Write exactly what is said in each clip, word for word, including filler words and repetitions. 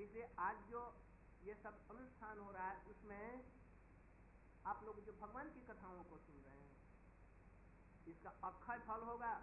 इसलिए आज जो ये सब अनुष्ठान हो रहा है उसमें आप लोग जो भगवान की कथाओं को सुन रहे हैं, इसका अक्षय फल होगा।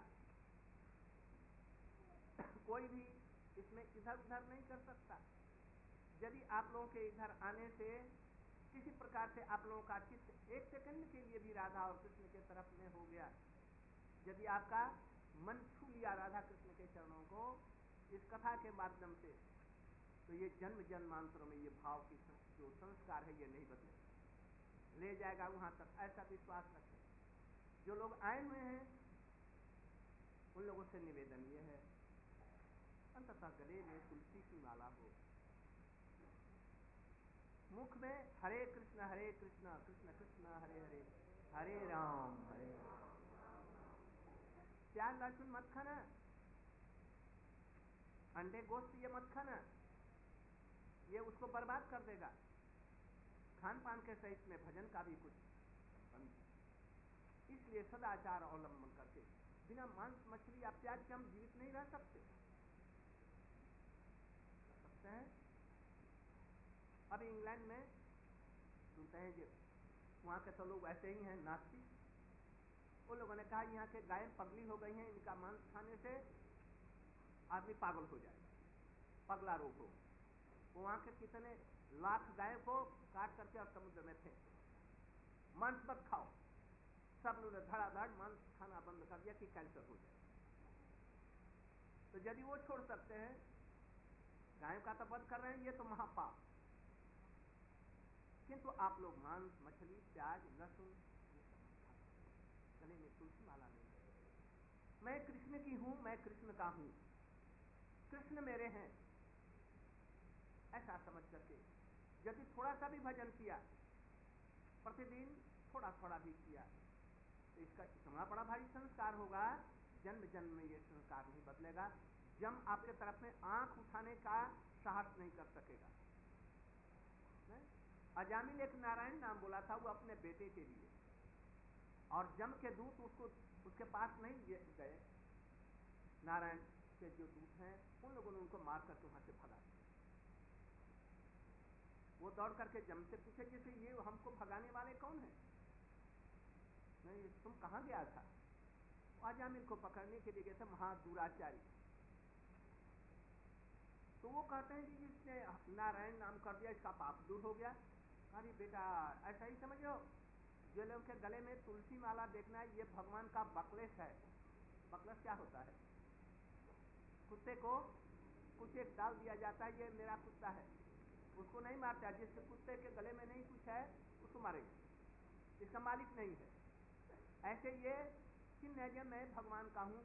कोई भी इसमें इधर उधर नहीं कर सकता। यदि आप लोगों के इधर आने से किसी प्रकार से आप लोगों का चित्त एक सेकंड के लिए भी राधा और कृष्ण के तरफ में हो गया, यदि आपका मन छू लिया राधा कृष्ण के चरणों को इस कथा के माध्यम से, तो ये जन्म जन्मांतरों में ये भाव की जो संस्कार है ये नहीं बदलेगा, ले जाएगा वहां तक, ऐसा विश्वास रखें। जो लोग आए हुए हैं उन लोगों से निवेदन ये है, अंततः गले में तुलसी की माला हो, मुख में हरे कृष्ण हरे कृष्ण कृष्ण कृष्ण हरे हरे हरे राम हरे राम। प्याज लहसुन मत खाना, अंडे गोश्त ये मत खाना, ये उसको बर्बाद कर देगा। खान पान के सहित में भजन का भी कुछ संबंध है। इसलिए सदाचार अवलंबन करके बिना मांस मछली या प्याज के हम जीवित नहीं रह सकते सकते हैं। अभी इंग्लैंड में सुनते हैं जो वहाँ के तो लोग ऐसे ही हैं नास्तिक। उन लोगों ने कहा यहाँ के गायें पगली हो गई हैं, इनका मांस खाने से आदमी पागल हो जाएगा, पगला रोग हो। वो वहाँ के कितने लाख गाय को काट करके और समुद्र में फेंक, मांस मत खाओ। सब लोग धड़ाधड़ मांस खाना बंद कर दिया कि कैंसर हो जाए। तो यदि वो छोड़ सकते हैं, गायों का तो वध कर रहे हैं, ये तो महापाप। किंतु आप लोग मांस मछली प्याज लहसुन ये सब मत खाओ, गले में तुलसी माला नहीं। मैं कृष्ण की हूं, मैं कृष्ण का हूं, कृष्ण मेरे हैं, ऐसा समझ करके यदि थोड़ा सा भी भजन किया, प्रतिदिन थोड़ा थोड़ा भी किया, तो इसका इतना बड़ा भारी संस्कार होगा, जन्म जन्म में ये संस्कार नहीं बदलेगा। जम आपके तरफ में आंख उठाने का साहस नहीं कर सकेगा। अजामिल एक नारायण नाम बोला था वो अपने बेटे के लिए, और जम के दूत उसको उसके पास नहीं गए। नारायण के जो दूत हैं उन लोगों ने उनको मार करके वहां से भगा दिया। वो दौड़ करके जम से पूछे जैसे ये हमको भगाने वाले कौन है? नहीं, तुम कहां गया था? अजामिल को पकड़ने के लिए गए थे महादुराचारी। तो वो कहते हैं कि जिसने नारायण नाम कर दिया इसका पाप दूर हो गया। अरे बेटा ऐसा ही समझो, जो लोग के गले में तुलसी माला देखना है ये भगवान का बकलेश है। बकलेश क्या होता है? कुत्ते को कुछ एक डाल दिया जाता है, ये मेरा कुत्ता है, उसको नहीं मारता। जिसके कुत्ते के गले में नहीं कुछ है उसको मारेगा, इसका मालिक नहीं है। ऐसे ये चिन्ह है कि मैं भगवान का हूं,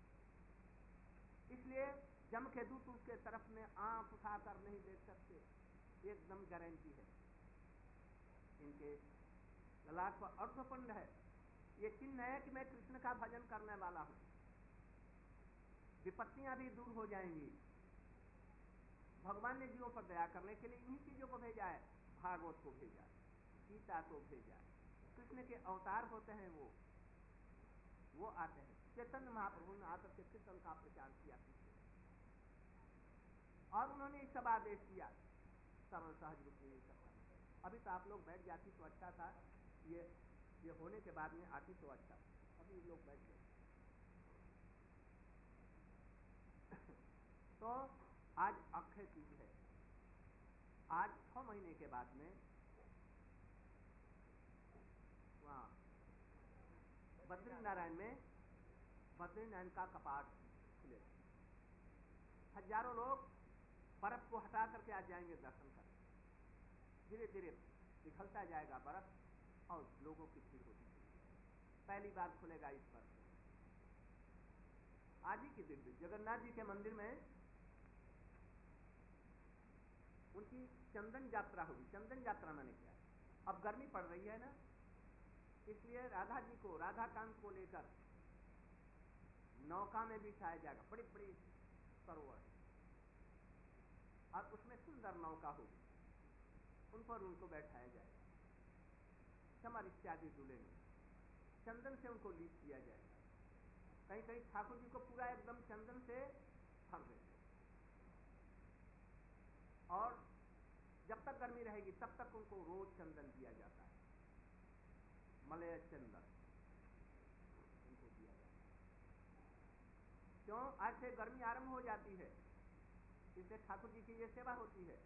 इसलिए जम के दूत उसके तरफ में आंख उठाकर नहीं देख सकते, एकदम गारंटी है। इनके ललाट पर अर्थपुंड है, ये चिन्ह है कि मैं कृष्ण का भजन करने वाला हूं। विपत्तियां भी दूर हो जाएंगी। भगवान ने जीवों पर दया करने के लिए इन्हीं चीजों को भेजा है, भागवत को भेजा, गीता को भेजा। कृष्ण के अवतार होते हैं वो वो आते हैं। चैतन्य महाप्रभु ने आकर के कीर्तन का प्रचार किया और उन्होंने सब आदेश दिया सरल सहज रूप में ये सब करना। अभी तो आप लोग बैठ जाती तो अच्छा था, ये ये होने के बाद में आती तो अच्छा, अभी लोग बैठ गए। तो आज अक्षय तीज है। आज छह महीने के बाद में वहाँ बद्रीनारायण में बद्रीनारायण का कपाट खुले, हजारों लोग बर्फ को हटा करके आ जाएंगे दर्शन करने। धीरे धीरे पिघलता जाएगा बर्फ और लोगों की भीड़ होती है। पहली बार खुलेगा इस पर। आज ही के दिन भी जगन्नाथ जी के मंदिर में उनकी चंदन यात्रा होगी। चंदन यात्रा मैंने क्या, अब गर्मी पड़ रही है ना, इसलिए राधा जी को, राधा कांत को लेकर नौका में बिठाया जाएगा। बड़ी बड़ी सरोवर और उसमें सुंदर नौका होगी, उन पर उनको बैठाया जाएगा। चमर इत्यादि डुलेंगे, चंदन से उनको लीप किया जाएगा। कहीं कहीं ठाकुर जी को पूरा एकदम चंदन से भर देंगे और जब तक गर्मी रहेगी तब तक उनको रोज चंदन दिया जाता है, मलय चंदन उनको दिया जाता है। क्यों? आज से गर्मी आरंभ हो जाती है, इससे ठाकुर जी की ये सेवा होती है।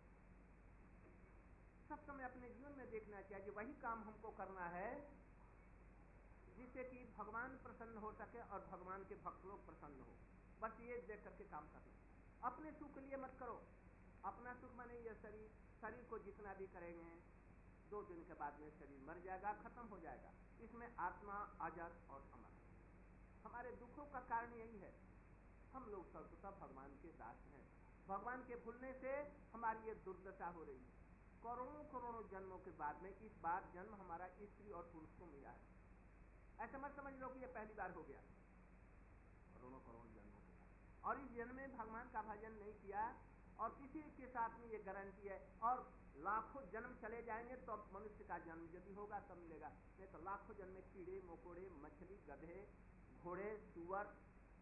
सब समय अपने जीवन में देखना चाहिए वही काम हमको करना है जिससे कि भगवान प्रसन्न हो सके और भगवान के भक्त लोग प्रसन्न हो। बस ये देख करके काम करना। अपने सुख के लिए मत करो। अपना सुख माने ये शरीर शरीर को जितना भी करेंगे दो दिन के बाद में शरीर मर जाएगा, खत्म हो जाएगा। इसमें आत्मा अजर और अमर है। हमारे दुखों का कारण यही है, हम लोग सर्वथा भगवान के दास हैं। भगवान के भूलने से हमारी ये दुर्दशा हो रही है। करोड़ों करोड़ों जन्मों के बाद में इस बार जन्म हमारा स्त्री और पुरुष को मिला है। ऐसा मत समझ लो कि ये पहली बार हो गया, करोड़ों करोड़ों जन्मों के बाद। और इस जन्म में भगवान का भजन नहीं किया और किसी के साथ में ये गारंटी है, और लाखों जन्म चले जाएंगे तो मनुष्य का जन्म यदि होगा तब मिलेगा, नहीं तो लाखों जन्म में कीड़े मकोड़े मछली गधे घोड़े सुअर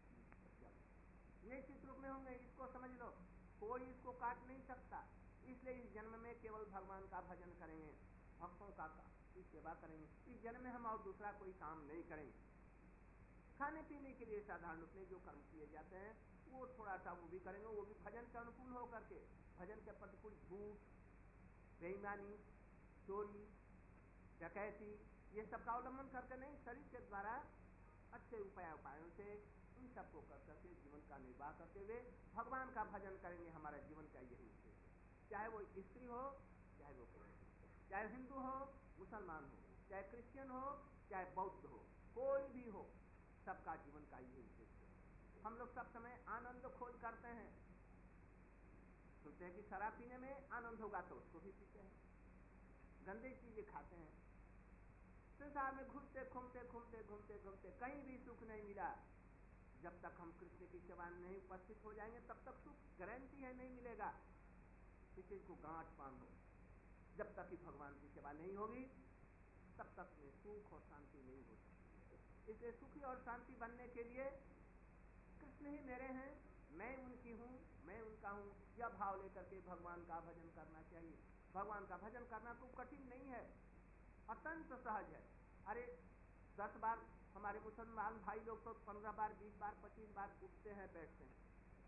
ये चित्र रूप में होंगे। इसको समझ लो, कोई इसको काट नहीं सकता। इसलिए इस जन्म में केवल भगवान का भजन करेंगे, भक्तों का की सेवा करेंगे। इस जन्म में हम और दूसरा कोई काम नहीं करेंगे। खाने पीने के लिए साधारण रूप में जो कर्म किए जाते हैं वो थोड़ा सा वो भी करेंगे, वो भी भजन के अनुकूल हो करके, भजन के प्रतिकूल झूठ बेईमानी चोरी डकैती ये सब का अवलंबन करके नहीं, शरीर के द्वारा अच्छे उपाय उपायों से इन सबको कर करके जीवन का निर्वाह करते हुए भगवान का भजन करेंगे। हमारा जीवन का यही उद्देश्य है। चाहे वो स्त्री हो चाहे वो पुरुष, चाहे हिंदू हो मुसलमान हो, चाहे क्रिश्चियन हो चाहे बौद्ध हो, कोई भी हो, सबका जीवन का यही उद्देश्य है। हम लोग सब समय आनंद खोज करते हैं, सुनते हैं कि शराब पीने में आनंद होगा तो उसको भी पीते हैं, गंदे चीजें खाते हैं। संसार में घूमते घूमते घूमते घूमते घूमते कहीं भी सुख नहीं मिला। जब तक हम कृष्ण की सेवा में नहीं उपस्थित हो जाएंगे तब तक सुख गारंटी है नहीं मिलेगा। किसी को गांठ बांधो, जब तक कि भगवान की सेवा नहीं होगी तब तक में सुख और शांति नहीं हो सकती। इसलिए सुखी और शांति बनने के लिए कृष्ण ही मेरे हैं, मैं उनकी हूँ, मैं उनका हूँ, यह भाव लेकर के भगवान का भजन करना चाहिए। भगवान का भजन करना कोई कठिन नहीं है, अत्यंत सहज है। अरे दस बार हमारे मुसलमान भाई लोग तो पंद्रह बार बीस बार पच्चीस बार उठते हैं बैठते हैं,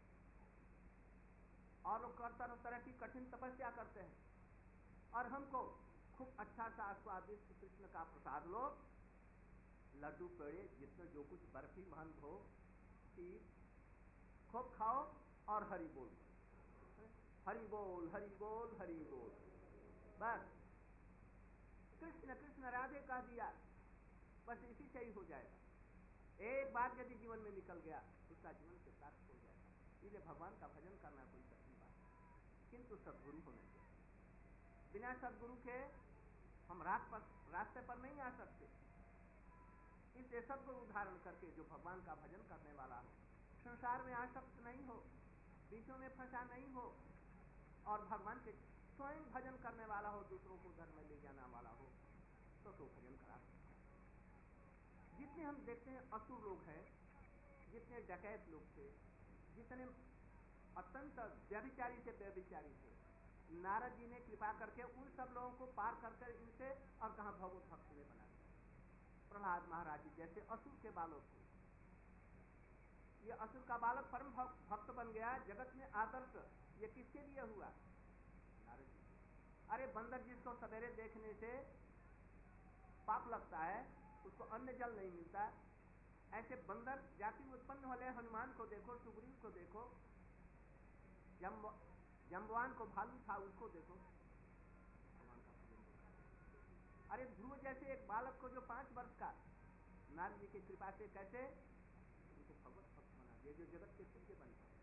और लोग तरह तरह की कठिन तपस्या करते हैं। और हमको खूब अच्छा सा स्वादिष्ट कृष्ण का प्रसाद लो, लड्डू पेड़े जितने जो कुछ बर्फी महंत हो खीर खूब खाओ और हरि बोल हरि बोल हरि बोल हरि बोल। बस कृष्ण कृष्ण राधे कह दिया, बस इसी से ही हो जाएगा। एक बार यदि जीवन में निकल गया उसका जीवन से सार्थक हो जाएगा। इसलिए भगवान का भजन करना कोई कठिन बात है, किंतु सद्गुरु होना चाहिए। बिना सद्गुरु के हम रास्ते पर नहीं आ सकते। इसलिए सद्गुरु धारण करके जो भगवान का भजन करने वाला हो, संसार में आसक्त नहीं हो, बीचों में फंसा नहीं हो, और भगवान के स्वयं भजन करने वाला हो, दूसरों को धर्म में ले जाने वाला हो, तो तो भजन करा सकता है। जितने हम देखते हैं असुर लोग हैं, जितने डकैत लोग थे, जितने अत्यंत व्यभिचारी से व्यभिचारी थे, नारद जी ने कृपा करके उन सब लोगों को पार कर कर इनसे और कहा भगवत भक्त ने बना दिया। प्रहलाद महाराज जी जैसे असुर के बालक को, ये असुर का बालक परम भक्त बन गया, जगत में आदर्श। ये किसके लिए हुआ? नारद जी। अरे बंदर जिसको सवेरे देखने से पाप लगता है, उसको अन्न जल नहीं मिलता, ऐसे बंदर जाति में उत्पन्न वाले हनुमान को देखो, सुग्रीव को देखो, जम्ब जम्बवान को भालू था उसको देखो, भगवान का भजन देखो। अरे ध्रुव जैसे एक बालक को जो पांच वर्ष का नारद जी की कृपा से कैसे उनको भगवत भक्त बना दिया, जो जगत के पूज्य बन गए।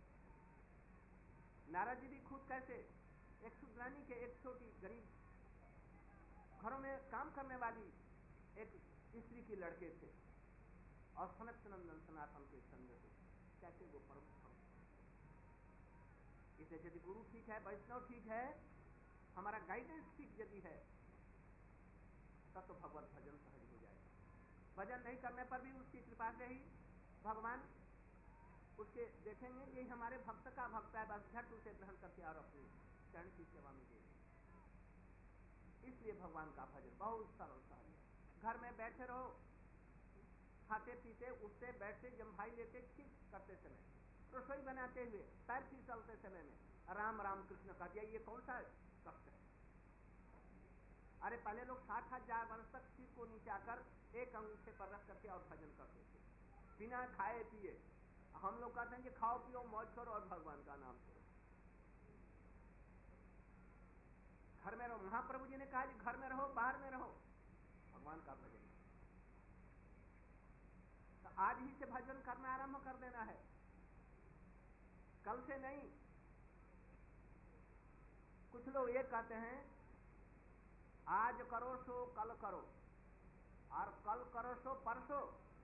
नारद जी भी खुद कैसे एक शुद्रानी के एक छोटी गरीब घरों में काम करने वाली एक स्त्री की लड़के थे, और सनत नंदन सनातन के संग से कैसे वो परम भक्त। इसे यदि गुरु ठीक है, वैष्णव ठीक है, हमारा गाइडेंस ठीक यदि है, तब तो भगवत भजन सहज हो जाएगा। भजन नहीं करने पर भी उसकी कृपा से ही भगवान उसके देखेंगे ये हमारे भक्त का भक्त है, बस झट उसे ग्रहण करके और अपनी चरण की सेवा में दे दें। इसलिए भगवान का भजन बहुत सरल सहज है। घर में बैठे रहो, खाते पीते उठते बैठते जम्भाई लेते ठीक करते समय, रसोई बनाते हुए, पैर फिसलते समय में राम राम कृष्ण कर दिया, ये कौन सा कष्ट है? अरे पहले लोग साठ हजार वर्ष तक सिर को नीचे आकर एक अंगूठे पर रख करके और भजन करते थे बिना खाए पिए। हम लोग कहते हैं कि खाओ पियो मौज करो और भगवान का नाम करो। घर में रहो, महाप्रभु जी ने कहा कि घर में रहो बाहर में रहो, भगवान का भजन। तो आज ही से भजन करना आरंभ कर देना है, कल से नहीं। कुछ लोग ये कहते हैं आज करो सो कल करो, और कल करो सो परसों,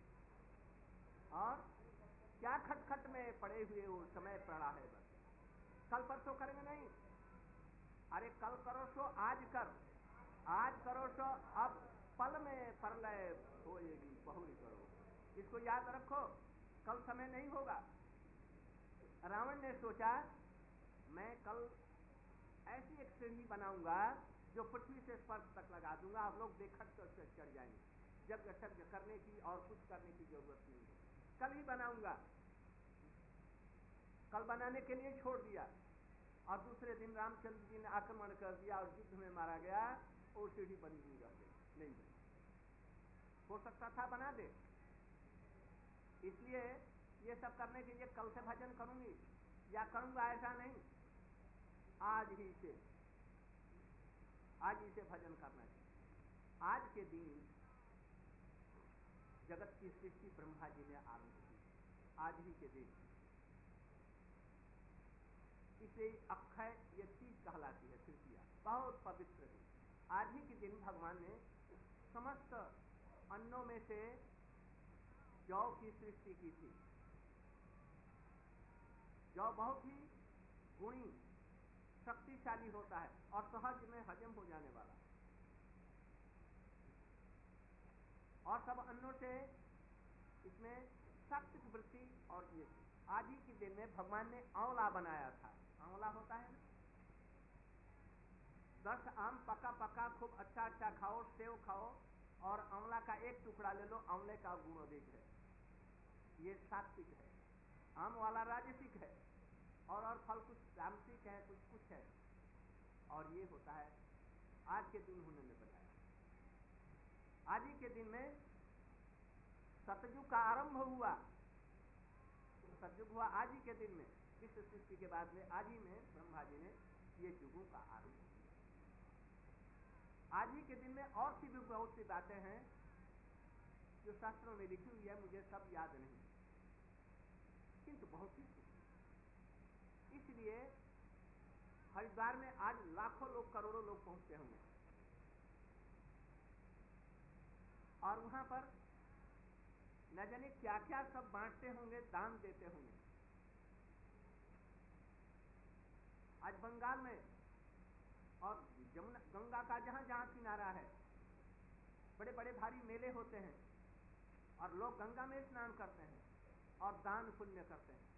और क्या खटखट में पड़े हुए वो समय पड़ा है, बस कल परसों करेंगे नहीं। अरे कल करो सो आज कर, आज करो सो अब पल में परलय होएगी बहुरी करो, इसको याद रखो, कल समय नहीं होगा। रावण ने सोचा मैं कल ऐसी एक सीढ़ी बनाऊंगा जो पृथ्वी से स्पर्श तक लगा दूंगा, आप लोग देखट कर से चढ़ जाएंगे, जब यज्ञ करने की और कुछ करने की जरूरत नहीं है, कल ही बनाऊंगा। कल बनाने के लिए छोड़ दिया, और दूसरे दिन रामचंद्र जी ने आक्रमण कर दिया और युद्ध में मारा गया, और सीढ़ी बनी हुई रह गई, नहीं बनी। हो सकता था बना दे। इसलिए ये सब करने के लिए कल से भजन करूंगी या करूंगा ऐसा नहीं, आज ही से आज ही से भजन करना चाहिए। आज के दिन जगत की सृष्टि ब्रह्मा जी ने आरंभ की, आज ही के दिन, इसे अक्षय ये चीज कहलाती है तृतीया, बहुत पवित्र दिन। आज ही के दिन भगवान ने समस्त अन्नों में से जौ की सृष्टि की थी। जौ बहुत ही गुणी शक्तिशाली होता है और सहज में हजम हो जाने वाला, और सब अन्नों से इसमें सात्विक वृत्ति और ये थी। आज ही के दिन में भगवान ने आंवला बनाया था। आंवला होता है ना, दस आम पका पका खूब अच्छा अच्छा खाओ, सेव खाओ, और आंवला का एक टुकड़ा ले लो, आंवले का गुण अधिक है, ये सात्विक है। आम वाला राजसिक है, और और फल कुछ तामसिक है, कुछ कुछ है, और ये होता है आज के दिन उन्होंने बताया। आज ही के दिन में सतयुग का आरंभ हुआ, सतयुग हुआ आज ही के दिन में, विश्व सृष्टि के बाद में आज ही में ब्रह्मा जी ने ये युगों का आरंभ किया। आज ही के दिन में और सी भी बहुत सी बातें हैं जो शास्त्रों में लिखी हुई है, मुझे सब याद नहीं, किंतु बहुत ही सुखी। इसलिए हरिद्वार में आज लाखों लोग करोड़ों लोग पहुंचते होंगे, और वहां पर न जाने क्या क्या सब बांटते होंगे, दान देते होंगे। आज बंगाल में और जमुना गंगा का जहां जहां किनारा है, बड़े बड़े भारी मेले होते हैं, और लोग गंगा में स्नान करते हैं और दान पुण्य करते हैं।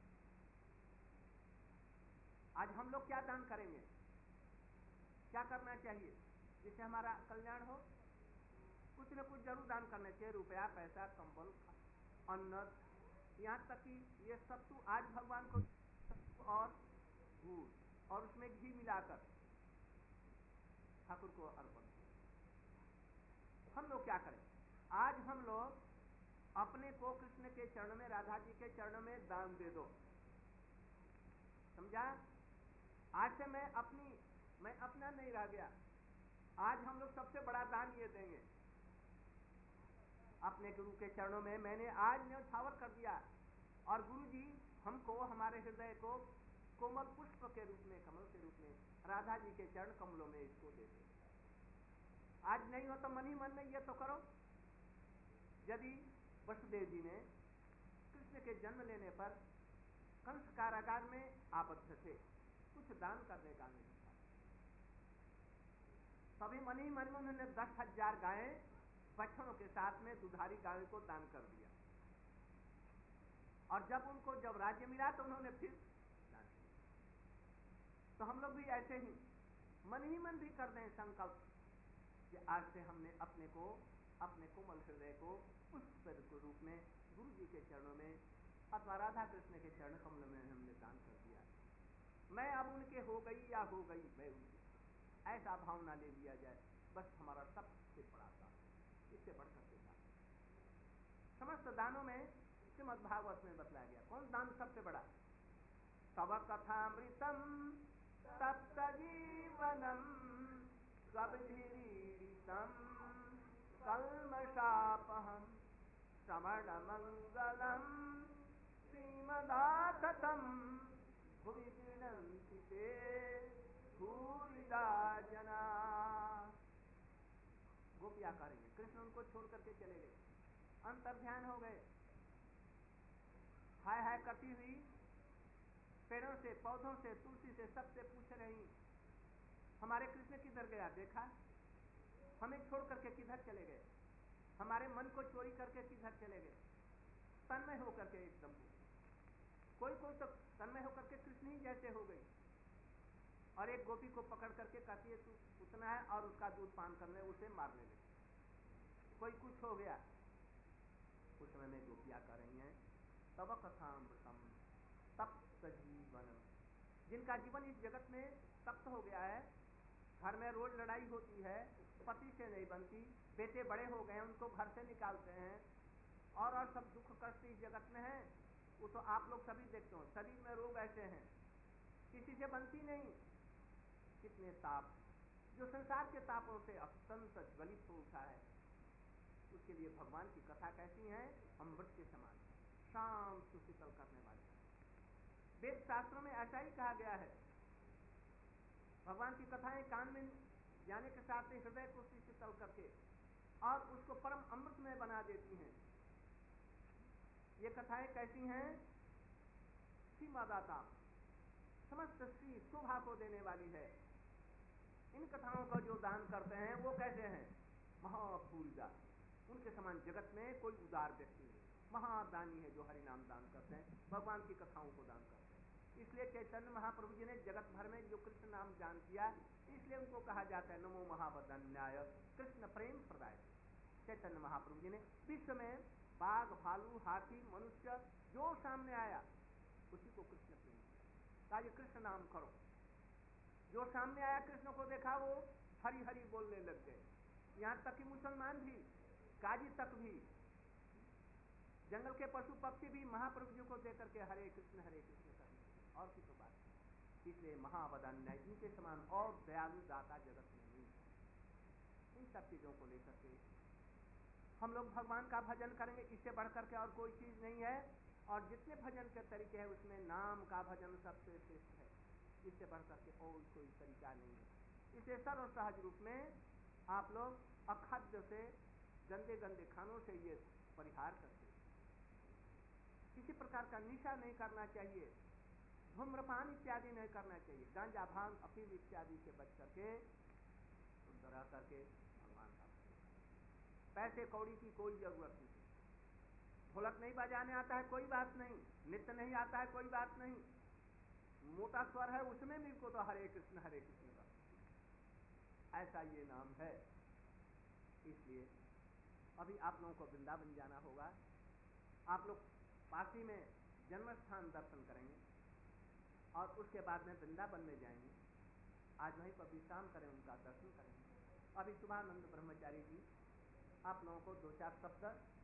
आज हम लोग क्या दान करेंगे, क्या करना चाहिए जिससे हमारा कल्याण हो? कुछ न कुछ जरूर दान करना चाहिए, रुपया पैसा कंबल अन्न, यहाँ तक कि ये सत्तू आज भगवान को सत्तू और गुड़ और उसमें घी मिलाकर ठाकुर को अर्पण। हम लोग क्या करें? आज हम लोग अपने को कृष्ण के चरण में, राधा जी के चरण में दान दे दो, समझा? आज से मैं अपनी मैं अपना नहीं रह गया, आज हम लोग सबसे बड़ा दान ये देंगे, अपने गुरु के चरणों में मैंने आज न्यौछावर कर दिया, और गुरु जी हमको हमारे हृदय को कोमल पुष्प के रूप में, कमल के रूप में राधा जी के चरण कमलों में इसको देते। आज नहीं हो तो मन ही मन में ये तो करो। यदि वसुदेव जी ने कृष्ण के जन्म लेने पर कंस कारागार में आबद्ध थे, कुछ दान करने का नहीं था, तभी मन ही मन में उन्होंने दस हजार गायें बछड़ों के साथ में दुधारी गायों को दान कर दिया, और जब उनको जब राज्य मिला तो उन्होंने फिर दान किया। तो हम लोग भी ऐसे ही मन ही मन भी कर दें संकल्प कि आज से हमने अपने को, अपने कोमल हृदय को पुष्प के रूप में गुरु जी के चरणों में अथवा राधा कृष्ण के चरण कमल में हमने दान कर दिया। मैं अब उनके हो गई या हो गई मैं उनकी, ऐसा भावना ले लिया जाए, बस हमारा सबसे बड़ा दान, इससे बढ़कर के दान। समस्त दानों में श्रीमद् भागवत में बतलाया गया कौन दान सबसे बड़ा? तव कथामृतम तप्त जीवनम कविधीरीडितम कल्मषापहम श्रवण मंगलम श्रीमदाततम भुवि गृह्णन्ति ते भूरिदा जना। गोपियां करेंगे, कृष्ण उनको छोड़ करके चले गए, अंतर ध्यान हो गए। हाय हाय करती हुई पेड़ों से, पौधों से, तुलसी से, सबसे पूछ रही हमारे कृष्ण किधर गया? देखा हमें छोड़ करके किधर चले गए? हमारे मन को चोरी करके किधर चले गए? तन्मय होकर के एकदम कोई कोई तो तन्मय होकर के कृष्ण ही जैसे हो गई। और एक गोपी को पकड़ करके कहती है तू उतना है, और उसका दूध पान करने उसे मारने लगे। कोई कुछ हो गया। उस समय में गोपियां कर रही हैं तब कथामृतम तप्त जीवनम, जिनका जीवन इस जगत में तप्त हो गया है, घर में रोज लड़ाई होती है, पति से नहीं बनती, बेटे बड़े हो गए हैं उनको घर से निकालते हैं, और और सब दुख कष्ट इस जगत में है। वो तो आप लोग सभी देखते हो, शरीर में रोग ऐसे हैं, किसी से बनती नहीं। कितने ताप, जो संसार के तापों से अत्यंत ज्वलित हो उठा है, उसके लिए भगवान की कथा कैसी है? अमृत के समान, शांत सुशीतल करने वाली। वेद शास्त्रों में ऐसा ही कहा गया है। भगवान की कथाएं कान में जाने के साथ ही हृदय को शीतल करके और उसको परम अमृत में बना देती हैं। ये कथाएं कैसी हैं? सीमादाता, समस्त श्री शोभा को देने वाली है। इन कथाओं का जो दान करते हैं वो कैसे हैं? महाभूरिदा, उनके समान जगत में कोई उदार व्यक्ति नहीं। महादानी है जो हरि नाम दान करते हैं, भगवान की कथाओं को दान करते हैं। इसलिए चैतन्य महाप्रभु जी ने जगत भर में जो कृष्ण नाम दान किया, इसलिए उनको कहा जाता है नमो महावदन्याय कृष्ण प्रेम प्रदाय। चैतन्य महाप्रभु जी ने विश्व में बाघ, भालू, हाथी, मनुष्य जो सामने आया उसी को कृष्ण प्रेम किया। ये कृष्ण नाम करो। जो सामने आया कृष्ण को देखा वो हरि हरि बोलने लग गए। यहाँ तक कि मुसलमान भी, काजी तक भी, जंगल के पशु पक्षी भी महाप्रभु जी को देख करके हरे कृष्ण हरे कृष्ण करने और की तो बात। इसलिए महावदान्याय, इनके समान और दयालु दाता जगत में नहीं है। इन सब चीजों को लेकर के हम लोग भगवान का भजन करेंगे, इससे बढ़कर के और कोई चीज नहीं है। और जितने भजन के तरीके हैं उसमें नाम का भजन सबसे श्रेष्ठ है, इससे बढ़कर के और कोई तरीका नहीं है। इसे सर्व सहज रूप में आप लोग अखाद्य से, गंदे गंदे खानों से ये परिहार करते, किसी प्रकार का निशा नहीं करना चाहिए, धूम्रपान इत्यादि नहीं करना चाहिए, गांजा भांग अफीम इत्यादि से बच करके शुद्ध रह करके भगवान का पैसे कौड़ी की कोई जरूरत नहीं। ढोलक नहीं बजाने आता है कोई बात नहीं, नृत्य नहीं आता है कोई बात नहीं, मोटा स्वर है उसमें भी को तो हरे कृष्ण हरे कृष्ण का ऐसा ये नाम है। इसलिए अभी आप लोगों को वृंदावन जाना होगा। आप लोग पासी में जन्म स्थान दर्शन करेंगे और उसके बाद में वृंदावन में जाएंगे। आज वहीं पर विश्राम करें, उनका दर्शन करेंगे। अभी शुभानंद ब्रह्मचारी जी आप लोगों को दो चार शब्द